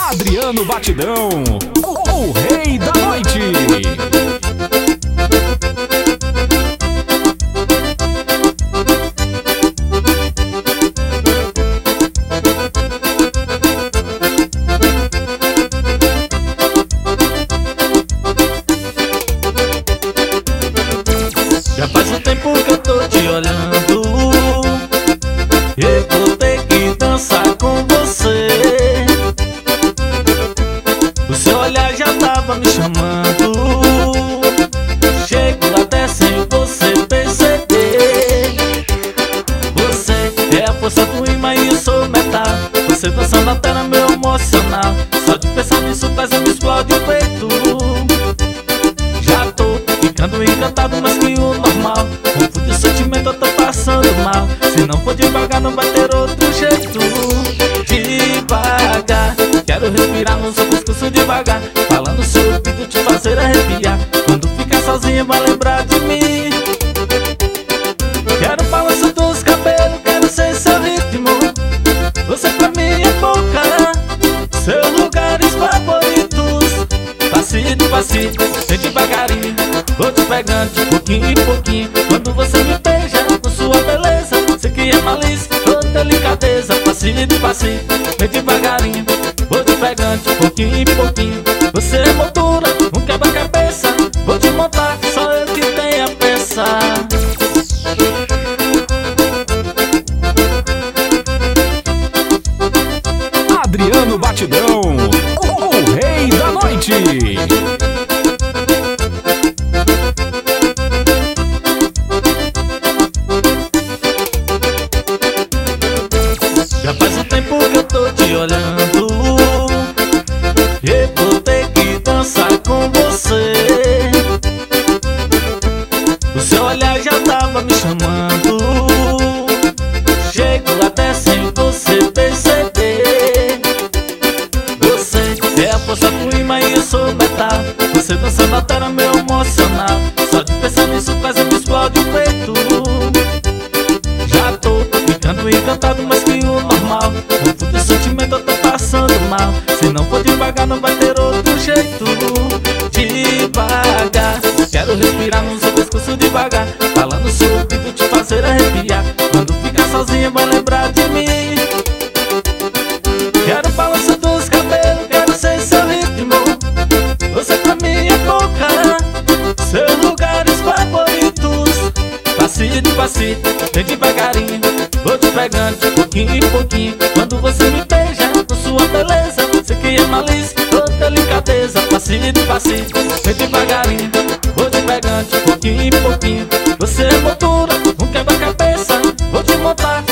Adriano Batidão, o rei da noite. Já faz um tempo que eu tô te olhando, eu vou ter que dançar com você. O seu olhar já tava me chamando, chego até sem você perceber. Você é a força do imã e eu sou metal. Você dançando até no meu emocional. Só de pensar nisso quase me explode o peito. Já tô ficando encantado mais que o normal. Confunde o sentimento, eu tô passando mal. Se não for devagar não vai ter outro jeito. Devagar, quero respirar no seu pescoço devagar, falar no seu ouvido, te fazer arrepiar. Quando ficar sozinha vai lembrar de mim. Quero balanço dos cabelos, quero ser seu ritmo. Você pra mim é boca, seus lugares favoritos. Passito, passito, vem devagarinho, vou te pegando de pouquinho em pouquinho. Quando você me beija com sua beleza, sei que é malícia ou delicadeza. Passito, passito, vem devagarinho, vou te pegando de pouquinho em pouquinho. Você é moldura, um quebra-cabeça, vou te montar, só eu que tenho a peça. Adriano Batidão, o rei da noite. Já faz um tempo que eu tô te olhando, eu vou ter que dançar com você. O seu olhar já tava me chamando, chego até sem você perceber. Você é a força do imã e eu sou metal. Você dançando até no meu emocional. Só de pensar nisso quase me explode o peito. Já tô ficando encantado mais que o normal. Confunde o sentimento, eu tô passando mal. Se não for devagar não vai ter outro jeito. Devagar, quero respirar no seu pescoço devagar, falar no seu ouvido, te fazer arrepiar. Quando ficar sozinha vai lembrar de mim. Quero balanço dos cabelos, quero ser seu ritmo. Você pra mim é boca, seus lugares favoritos. Passito, passito, vem devagarinho, vou te pegando de pouquinho em pouquinho. Quando você me beija com sua beleza, sei que é malícia ou delicadeza. Passito, passito, vem devagarinho, vou te pegando de pouquinho em pouquinho. Você é moldura, um quebra-cabeça, vou te montar,